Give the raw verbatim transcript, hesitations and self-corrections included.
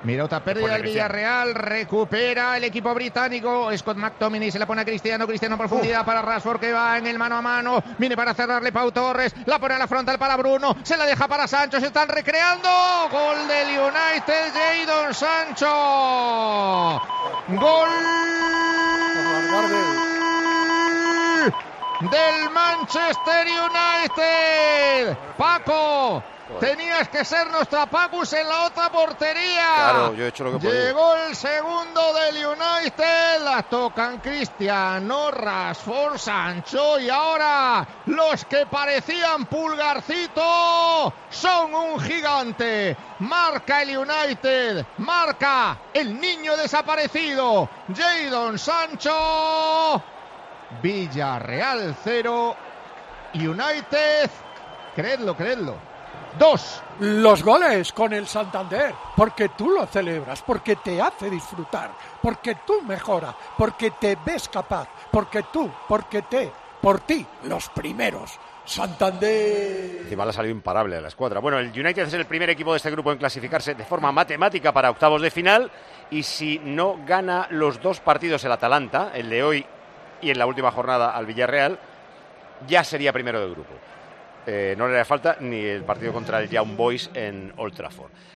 Mira otra pérdida del Villarreal, recupera el equipo británico. Scott McTominay se la pone a Cristiano, Cristiano en profundidad uh. para Rashford, que va en el mano a mano, viene para cerrarle Pau Torres, la pone a la frontal para Bruno, se la deja para Sancho, se están recreando. Gol del United, Jadon Sancho. Gol del Manchester United. Paco, tenías que ser nuestra Pacus en la otra portería. Claro, yo he hecho lo que podía. Llegó el segundo del United. La tocan Cristiano, Rashford, Sancho. Y ahora los que parecían Pulgarcito son un gigante. Marca el United. Marca el niño desaparecido, Jadon Sancho. Villarreal cero, United, creedlo, creedlo, dos. Los goles con el Santander, porque tú lo celebras, porque te hace disfrutar, porque tú mejoras, porque te ves capaz, porque tú, porque te, por ti, los primeros. Santander. Encima le ha salido imparable a la escuadra. Bueno, el United es el primer equipo de este grupo en clasificarse de forma matemática para octavos de final, y si no gana los dos partidos el Atalanta, el de hoy y en la última jornada al Villarreal, ya sería primero del grupo. Eh, no le haría falta ni el partido contra el Young Boys en Old Trafford.